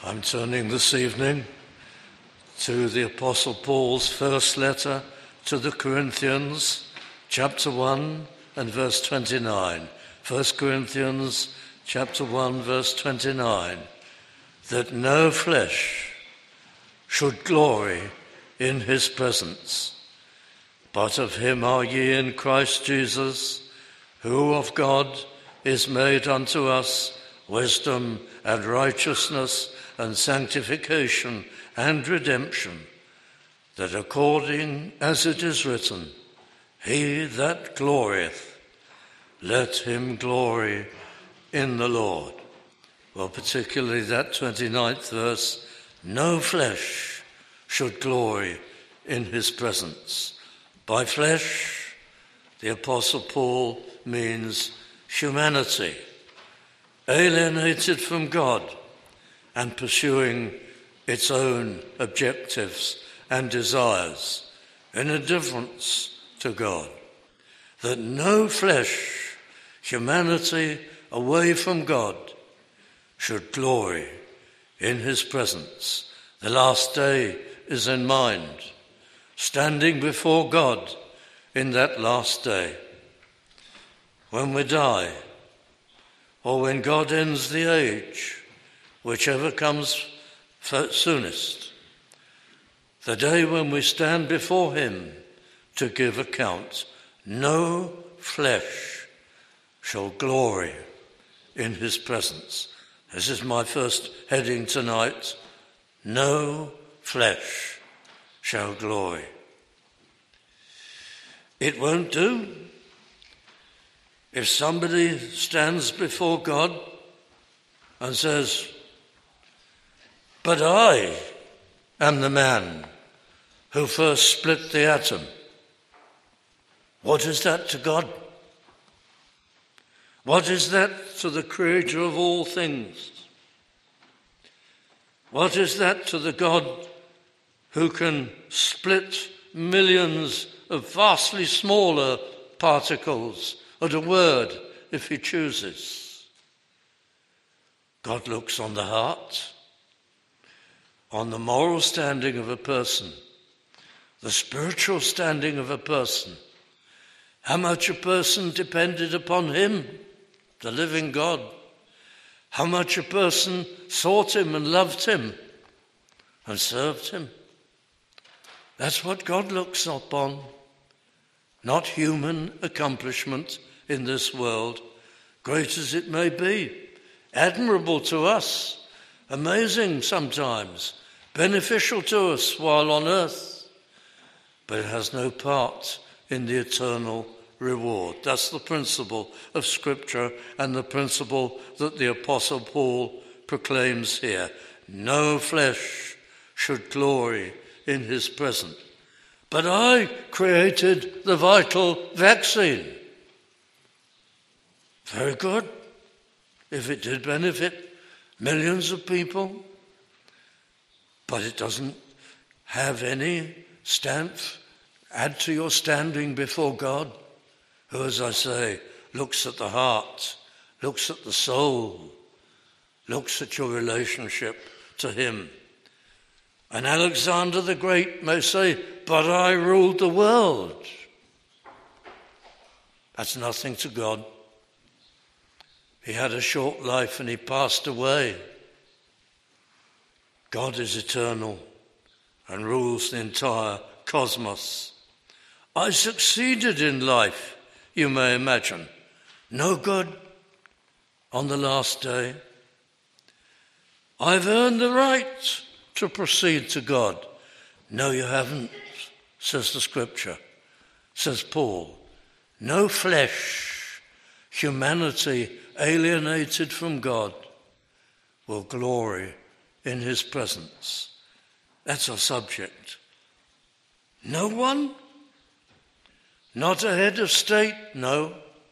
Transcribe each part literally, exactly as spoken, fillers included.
I'm turning this evening to the Apostle Paul's first letter to the Corinthians, chapter one and verse twenty-nine. First Corinthians chapter one, verse twenty-nine. That no flesh should glory in his presence, but of him are ye in Christ Jesus, who of God is made unto us wisdom and righteousness and sanctification and redemption, that according as it is written, he that glorieth, let him glory in the Lord. Well, particularly that twenty-ninth verse, no flesh should glory in his presence. By flesh, the Apostle Paul means humanity, alienated from God and pursuing its own objectives and desires in indifference to God. That no flesh, humanity away from God, should glory in his presence. The last day is in mind, standing before God in that last day. When we die, or when God ends the age, whichever comes soonest, the day when we stand before him to give account, no flesh shall glory in his presence. This is my first heading tonight. No flesh shall glory. It won't do if somebody stands before God and says, but I am the man who first split the atom. What is that to God? What is that to the Creator of all things? What is that to the God who can split millions of vastly smaller particles at a word if he chooses? God looks on the heart, on the moral standing of a person, the spiritual standing of a person, how much a person depended upon him, the living God, how much a person sought him and loved him and served him. That's what God looks upon, not human accomplishment in this world, great as it may be, admirable to us, amazing sometimes, beneficial to us while on earth, but it has no part in the eternal reward. That's the principle of Scripture and the principle that the Apostle Paul proclaims here. No flesh should glory in his presence. But I created the vital vaccine. Very good, if it did benefit millions of people, but it doesn't have any stamp, add to your standing before God, who, as I say, looks at the heart, looks at the soul, looks at your relationship to him. And Alexander the Great may say, but I ruled the world. That's nothing to God. He had a short life and he passed away. God is eternal and rules the entire cosmos. I succeeded in life, you may imagine. No good on the last day. I've earned the right to proceed to God. No, you haven't, says the Scripture, says Paul. No flesh, humanity alienated from God, will glory in his presence. That's our subject. No one? Not a head of state? No.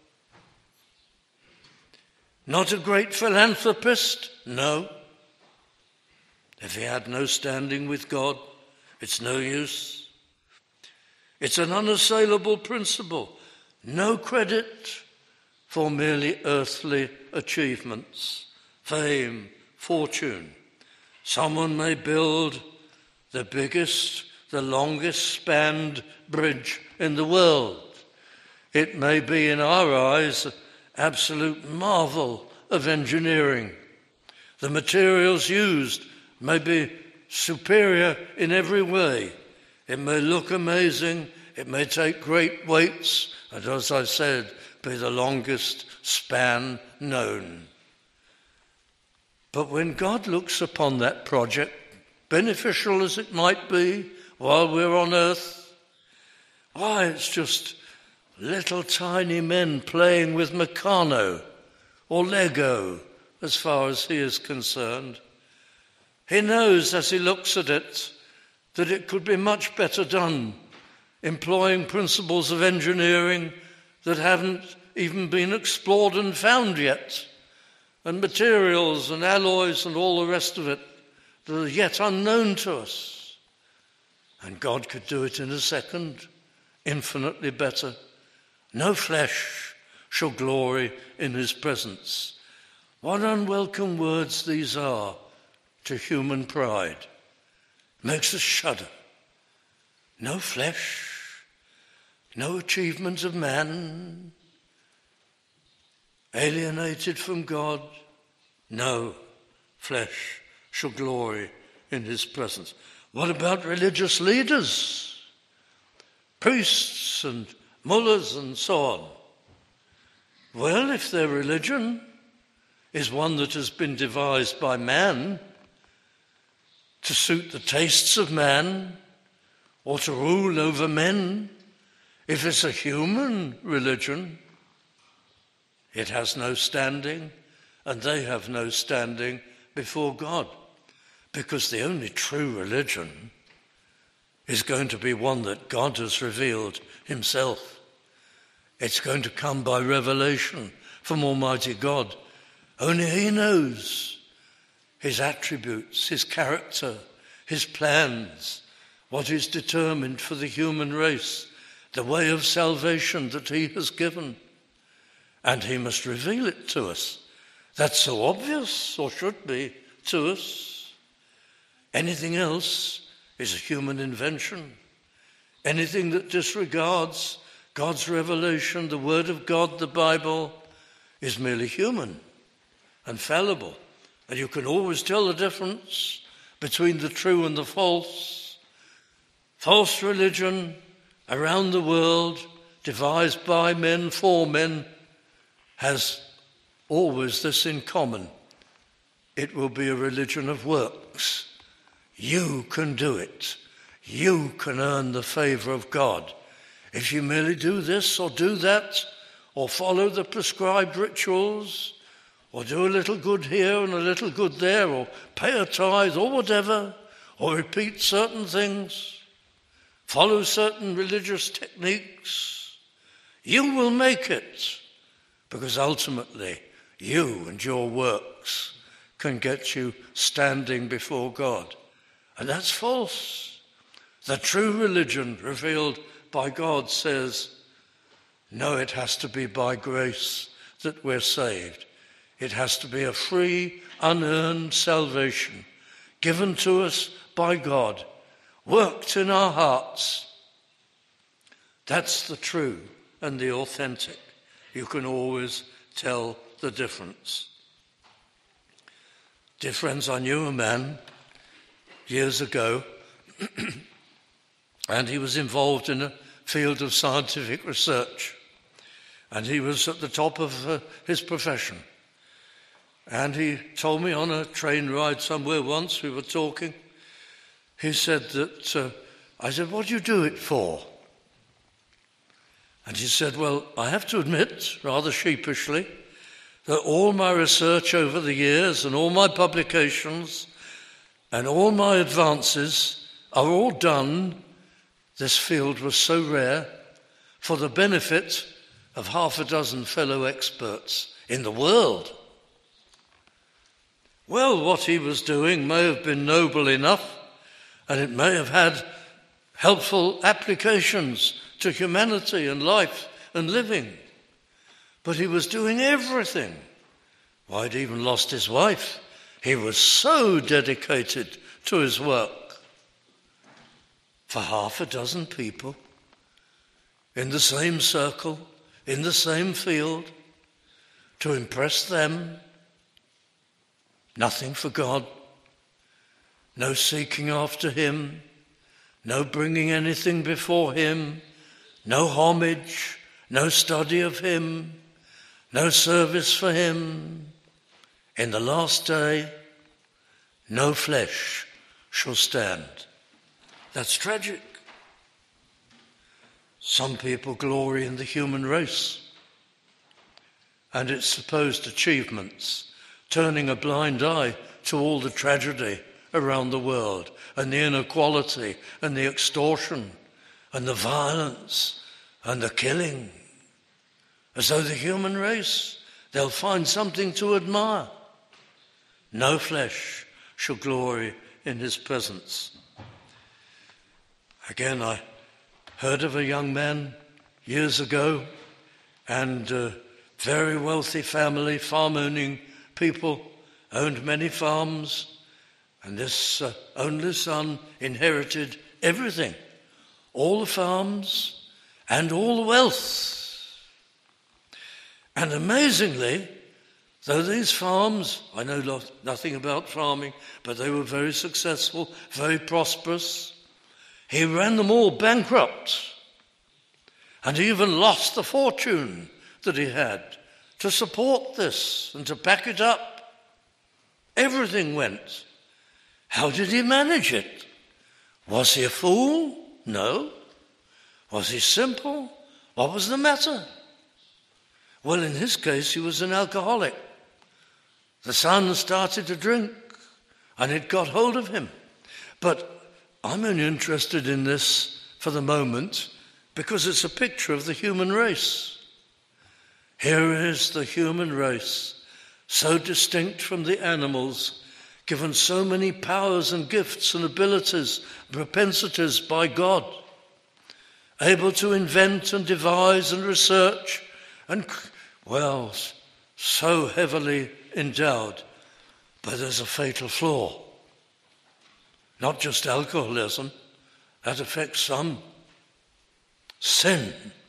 Not a great philanthropist? No. If he had no standing with God, it's no use. It's an unassailable principle. No credit for merely earthly achievements, fame, fortune. Someone may build the biggest, the longest spanned bridge in the world. It may be, in our eyes, an absolute marvel of engineering. The materials used may be superior in every way. It may look amazing, it may take great weights, and as I said, be the longest span known. But when God looks upon that project, beneficial as it might be while we're on earth, why, it's just little tiny men playing with Meccano or Lego as far as he is concerned. He knows as he looks at it that it could be much better done, employing principles of engineering that haven't even been explored and found yet, and materials and alloys and all the rest of it that are yet unknown to us. And God could do it in a second, infinitely better. No flesh shall glory in his presence. What unwelcome words these are to human pride. Makes us shudder. No flesh, no achievement of man, alienated from God, no flesh shall glory in his presence. What about religious leaders, priests and mullahs and so on? Well, if their religion is one that has been devised by man to suit the tastes of man or to rule over men, if it's a human religion, it has no standing, and they have no standing before God, because the only true religion is going to be one that God has revealed himself. It's going to come by revelation from Almighty God. Only he knows his attributes, his character, his plans, what is determined for the human race, the way of salvation that he has given. And he must reveal it to us. That's so obvious, or should be, to us. Anything else is a human invention. Anything that disregards God's revelation, the Word of God, the Bible, is merely human and fallible. And you can always tell the difference between the true and the false. False religion around the world, devised by men for men, has always this in common. It will be a religion of works. You can do it. You can earn the favour of God. If you merely do this or do that, or follow the prescribed rituals, or do a little good here and a little good there, or pay a tithe or whatever, or repeat certain things, follow certain religious techniques, you will make it. Because ultimately, you and your works can get you standing before God. And that's false. The true religion revealed by God says, no, it has to be by grace that we're saved. It has to be a free, unearned salvation given to us by God, worked in our hearts. That's the true and the authentic. You can always tell the difference. Dear friends, I knew a man years ago, and he was involved in a field of scientific research, and he was at the top of uh, his profession. And he told me on a train ride somewhere once, we were talking, he said that, uh, I said, what do you do it for? And he said, well, I have to admit, rather sheepishly, that all my research over the years and all my publications and all my advances are all done, this field was so rare, for the benefit of half a dozen fellow experts in the world. Well, what he was doing may have been noble enough, and it may have had helpful applications to humanity and life and living. But he was doing everything. Why, he'd even lost his wife. He was so dedicated to his work. For half a dozen people, in the same circle, in the same field, to impress them, nothing for God, no seeking after him, no bringing anything before him, no homage, no study of him, no service for him. In the last day, no flesh shall stand. That's tragic. Some people glory in the human race and its supposed achievements, turning a blind eye to all the tragedy around the world and the inequality and the extortion and the violence and the killing, as though the human race, they'll find something to admire. No flesh shall glory in his presence. Again, I heard of a young man years ago, and a very wealthy family, farm-owning people, owned many farms, and this uh, only son inherited everything, all the farms and all the wealth. And amazingly, though these farms, I know lo- nothing about farming, but they were very successful, very prosperous, he ran them all bankrupt and even lost the fortune that he had to support this and to back it up. Everything went. How did he manage it? Was he a fool? No. Was he simple? What was the matter? Well, in his case, he was an alcoholic. The son started to drink, and it got hold of him. But I'm only interested in this for the moment because it's a picture of the human race. Here is the human race, so distinct from the animals, given so many powers and gifts and abilities, propensities by God, able to invent and devise and research, and, well, so heavily endowed. But there's a fatal flaw. Not just alcoholism, that affects some. Sin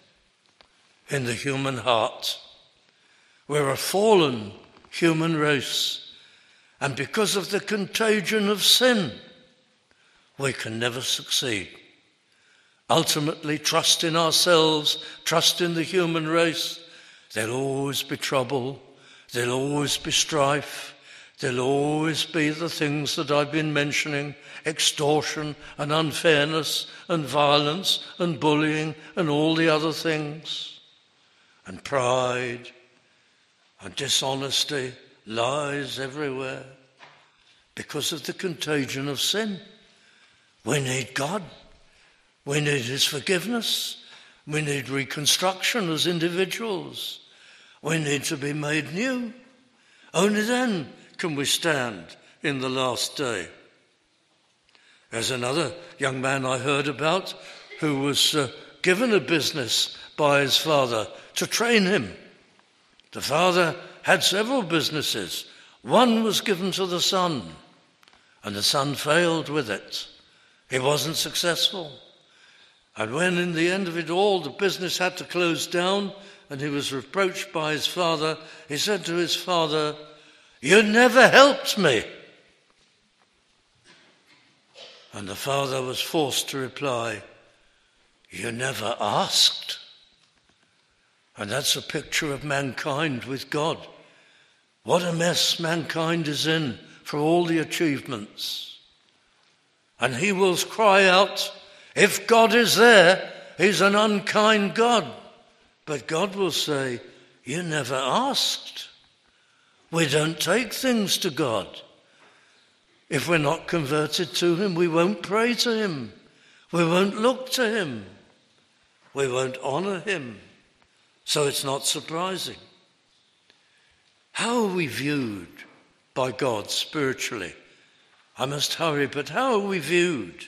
in the human heart. We're a fallen human race, and because of the contagion of sin, we can never succeed. Ultimately, trust in ourselves, trust in the human race. There'll always be trouble, there'll always be strife, there'll always be the things that I've been mentioning, extortion and unfairness and violence and bullying and all the other things, and pride and dishonesty, lies everywhere, because of the contagion of sin. We need God. We need his forgiveness. We need reconstruction as individuals. We need to be made new. Only then can we stand in the last day. There's another young man I heard about who was uh, given a business by his father to train him. The father had several businesses. One was given to the son, and the son failed with it. He wasn't successful. And when in the end of it all the business had to close down and he was reproached by his father, he said to his father, "You never helped me." And the father was forced to reply, "You never asked." And that's a picture of mankind with God. What a mess mankind is in for all the achievements. And he will cry out, if God is there, he's an unkind God. But God will say, you never asked. We don't take things to God. If we're not converted to him, we won't pray to him. We won't look to him. We won't honour him. So it's not surprising. How are we viewed by God spiritually? I must hurry, but how are we viewed?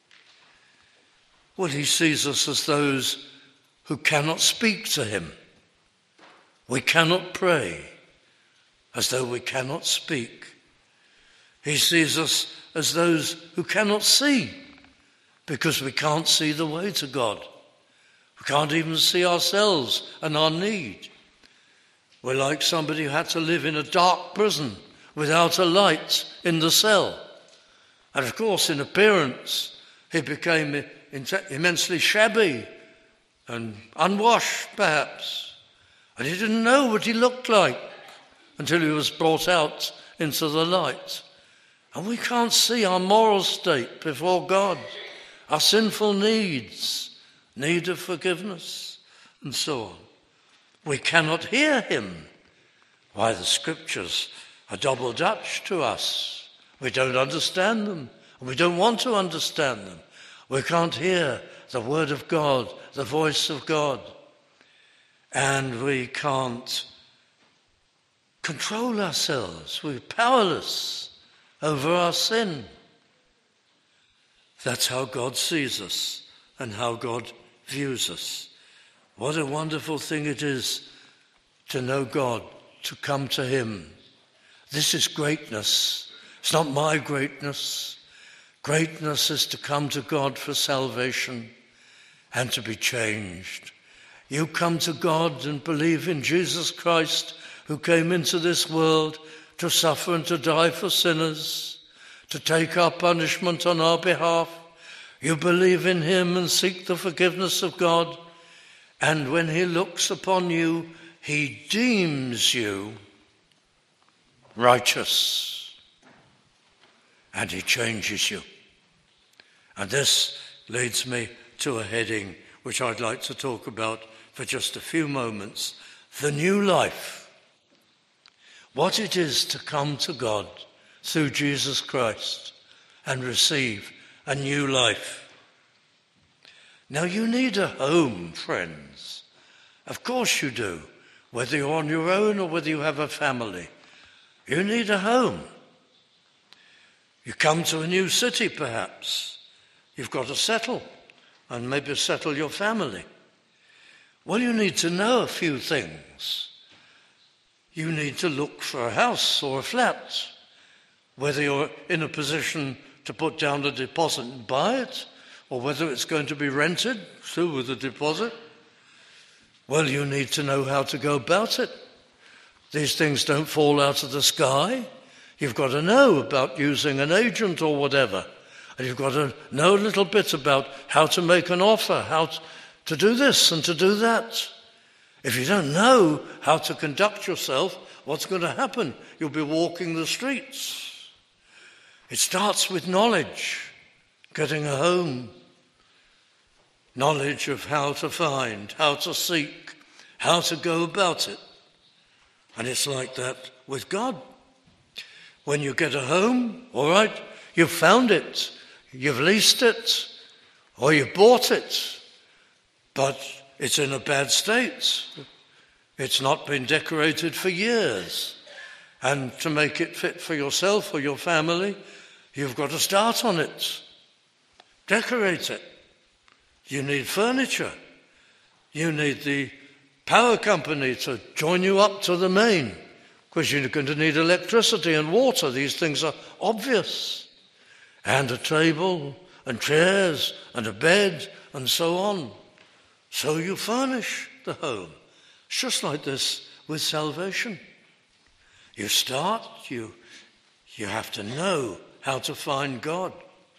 Well, he sees us as those who cannot speak to him. We cannot pray as though we cannot speak. He sees us as those who cannot see, because we can't see the way to God. We can't even see ourselves and our need. We're like somebody who had to live in a dark prison without a light in the cell. And of course, in appearance, he became immensely shabby and unwashed, perhaps. And he didn't know what he looked like until he was brought out into the light. And we can't see our moral state before God, our sinful needs, need of forgiveness, and so on. We cannot hear him. Why, the scriptures are double Dutch to us. We don't understand them, and we don't want to understand them. We can't hear the word of God, the voice of God, and we can't control ourselves. We're powerless over our sin. That's how God sees us and how God views us. What a wonderful thing it is to know God, to come to him. This is greatness. It's not my greatness. Greatness is to come to God for salvation and to be changed. You come to God and believe in Jesus Christ, who came into this world to suffer and to die for sinners, to take our punishment on our behalf. You believe in him and seek the forgiveness of God. And when he looks upon you, he deems you righteous. And he changes you. And this leads me to a heading which I'd like to talk about for just a few moments. The new life. What it is to come to God through Jesus Christ and receive a new life. Now, you need a home, friends. Of course you do. Whether you're on your own or whether you have a family, you need a home. You come to a new city, perhaps. You've got to settle, and maybe settle your family. Well, you need to know a few things. You need to look for a house or a flat, whether you're in a position to put down a deposit and buy it, or whether it's going to be rented through with a deposit. Well, you need to know how to go about it. These things don't fall out of the sky. You've got to know about using an agent or whatever. And you've got to know a little bit about how to make an offer, how to do this and to do that. If you don't know how to conduct yourself, what's going to happen? You'll be walking the streets. It starts with knowledge, getting a home. Knowledge of how to find, how to seek, how to go about it. And it's like that with God. When you get a home, all right, you've found it, you've leased it, or you bought it, but it's in a bad state. It's not been decorated for years. And to make it fit for yourself or your family, you've got to start on it. Decorate it. You need furniture. You need the power company to join you up to the main, because you're going to need electricity and water. These things are obvious. And a table and chairs and a bed and so on. So you furnish the home. It's just like this with salvation. You start, you, you have to know how to find God.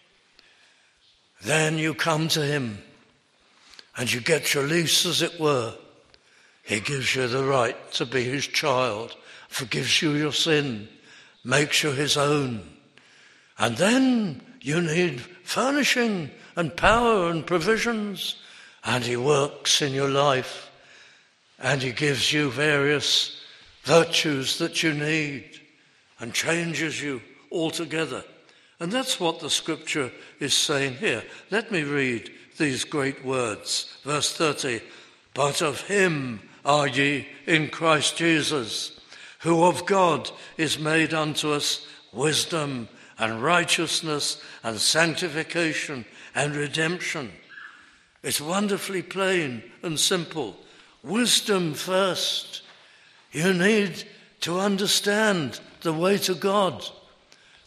Then you come to him and you get your lease, as it were. He gives you the right to be his child, forgives you your sin, makes you his own. And then you need furnishing and power and provisions. And he works in your life, and he gives you various virtues that you need and changes you altogether. And that's what the scripture is saying here. Let me read these great words. Verse thirty, but of him are ye in Christ Jesus, who of God is made unto us wisdom and righteousness and sanctification and redemption. It's wonderfully plain and simple. Wisdom first. You need to understand the way to God.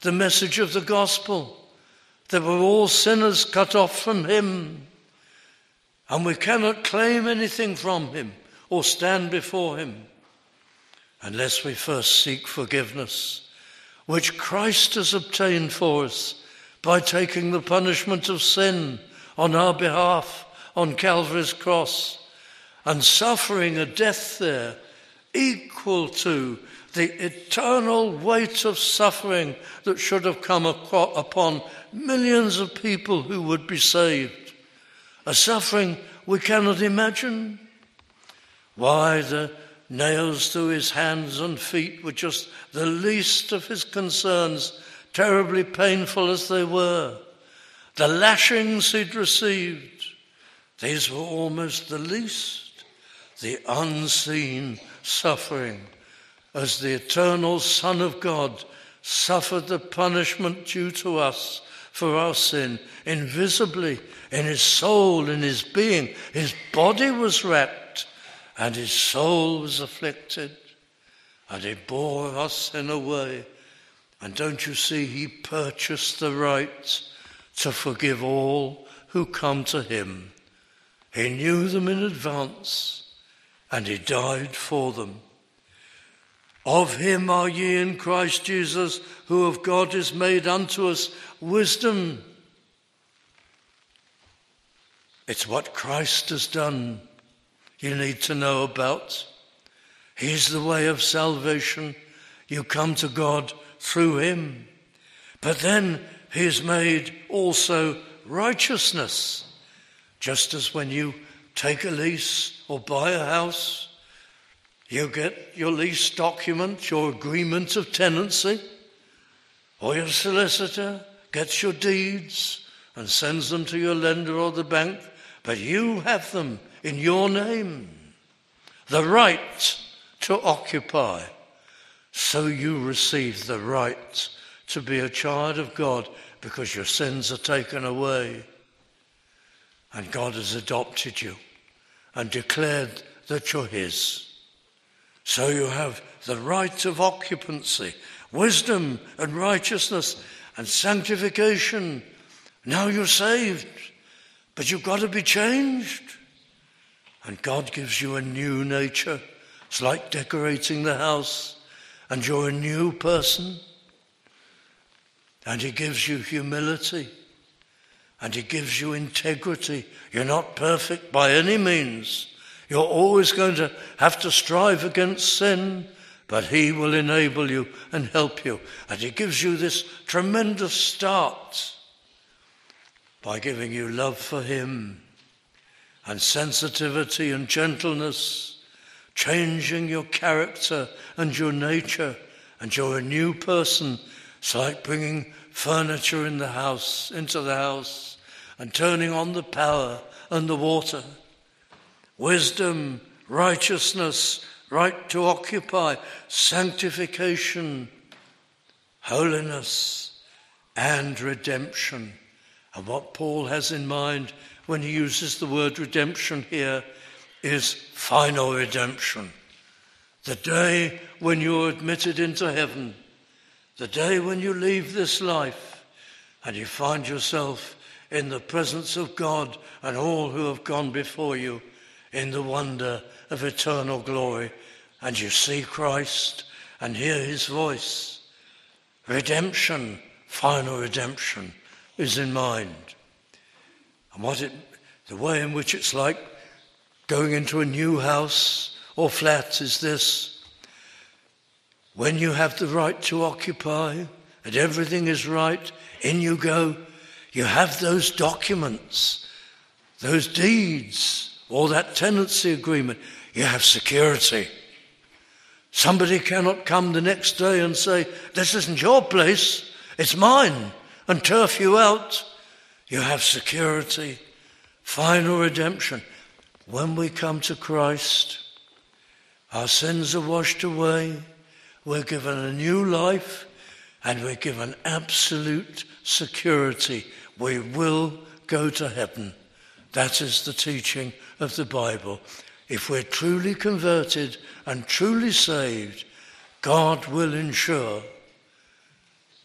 the message of the gospel, that we're all sinners cut off from him, and we cannot claim anything from him or stand before him unless we first seek forgiveness, which Christ has obtained for us by taking the punishment of sin on our behalf on Calvary's cross and suffering a death there equal to the eternal weight of suffering that should have come upon millions of people who would be saved. A suffering we cannot imagine. Why, the nails through his hands and feet were just the least of his concerns, terribly painful as they were. The lashings he'd received, these were almost the least. The unseen suffering, as the eternal Son of God suffered the punishment due to us for our sin, invisibly, in his soul, in his being. His body was racked, and his soul was afflicted, and he bore our sin away. And don't you see, he purchased the right to forgive all who come to him. He knew them in advance, and he died for them. Of him are ye in Christ Jesus, who of God is made unto us wisdom. It's what Christ has done you need to know about. He's the way of salvation. You come to God through him. But then he is made also righteousness. Just as when you take a lease or buy a house, you get your lease document, your agreement of tenancy, or your solicitor gets your deeds and sends them to your lender or the bank, but you have them in your name, the right to occupy. So you receive the right to be a child of God because your sins are taken away. And God has adopted you and declared that you're his. So you have the right of occupancy, wisdom and righteousness and sanctification. Now you're saved, but you've got to be changed. And God gives you a new nature. It's like decorating the house, and you're a new person. And he gives you humility. And he gives you integrity. You're not perfect by any means. You're always going to have to strive against sin, but he will enable you and help you. And he gives you this tremendous start by giving you love for him and sensitivity and gentleness, changing your character and your nature, and you're a new person. It's like bringing furniture in the house, into the house, and turning on the power and the water. Wisdom, righteousness, right to occupy, sanctification, holiness, and redemption. And what Paul has in mind when he uses the word redemption here is final redemption. The day when you're admitted into heaven, the day when you leave this life and you find yourself in the presence of God and all who have gone before you in the wonder of eternal glory, and you see Christ and hear his voice. Redemption, final redemption, is in mind. And what it, the way in which it's like going into a new house or flat is this. When you have the right to occupy and everything is right, in you go, you have those documents, those deeds, or that tenancy agreement. You have security. Somebody cannot come the next day and say, this isn't your place, it's mine, and turf you out. You have security, final redemption. When we come to Christ, our sins are washed away, we're given a new life, and we're given absolute security. We will go to heaven. That is the teaching of the Bible. If we're truly converted and truly saved, God will ensure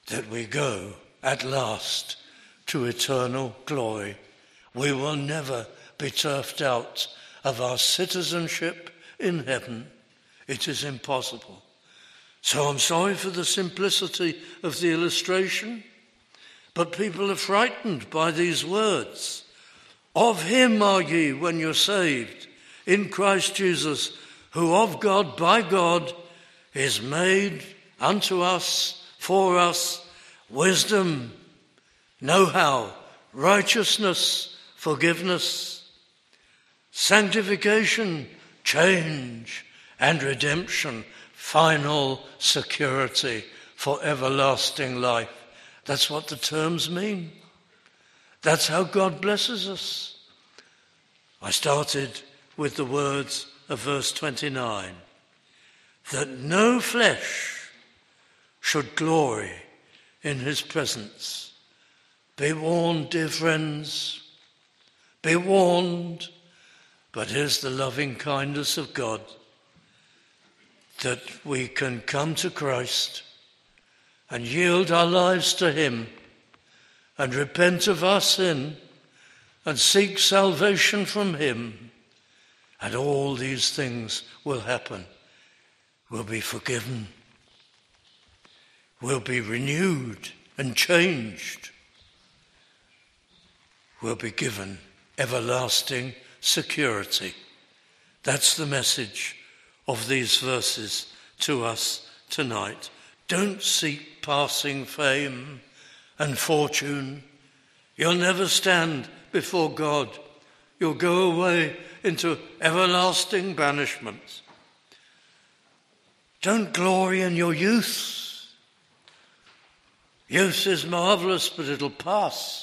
that we go at last to eternal glory. We will never be turfed out of our citizenship in heaven. It is impossible. So I'm sorry for the simplicity of the illustration, but people are frightened by these words. Of him are ye when you're saved, in Christ Jesus, who of God, by God, is made unto us, for us, wisdom, know-how, righteousness, forgiveness, sanctification, change, and redemption, final security for everlasting life. That's what the terms mean. That's how God blesses us. I started with the words of verse twenty-nine, that no flesh should glory in his presence. Be warned, dear friends, be warned. But here's the loving kindness of God, that we can come to Christ and yield our lives to him and repent of our sin and seek salvation from him. And all these things will happen. We'll be forgiven. We'll be renewed and changed. We'll be given everlasting security. That's the message of these verses to us tonight. Don't seek passing fame and fortune. You'll never stand before God. You'll go away into everlasting banishment. Don't glory in your youth. Youth is marvelous, but it'll pass.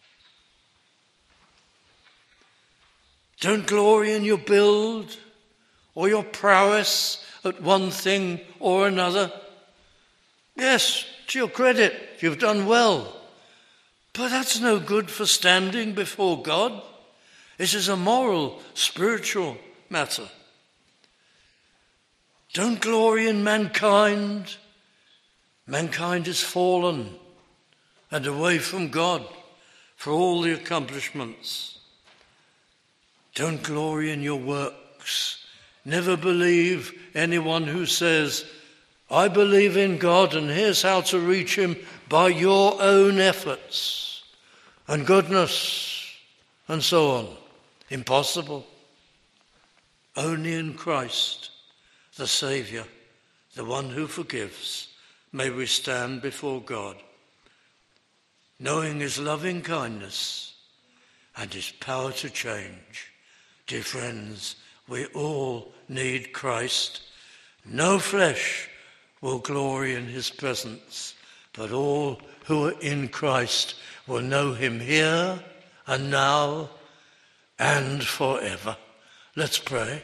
Don't glory in your build or your prowess at one thing or another. Yes, to your credit, you've done well. But that's no good for standing before God. This is a moral, spiritual matter. Don't glory in mankind. Mankind is fallen and away from God for all the accomplishments. Don't glory in your works. Never believe anyone who says, I believe in God and here's how to reach him by your own efforts and goodness and so on. Impossible. Only in Christ, the Saviour, the one who forgives, may we stand before God, knowing his loving kindness and his power to change. Dear friends, we all need Christ. No flesh will glory in his presence, but all who are in Christ will know him here and now and forever. Let's pray.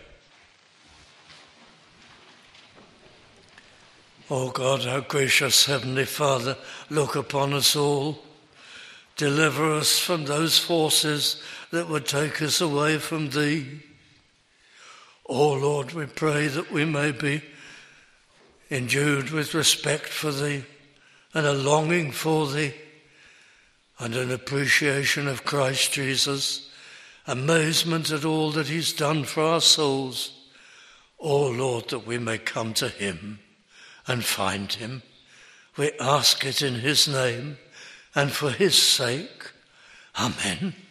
Oh God, our gracious Heavenly Father, look upon us all. Deliver us from those forces that would take us away from thee. Oh Lord, we pray that we may be endued with respect for thee and a longing for thee and an appreciation of Christ Jesus, amazement at all that he's done for our souls. Oh Lord, that we may come to him and find him. We ask it in his name and for his sake. Amen.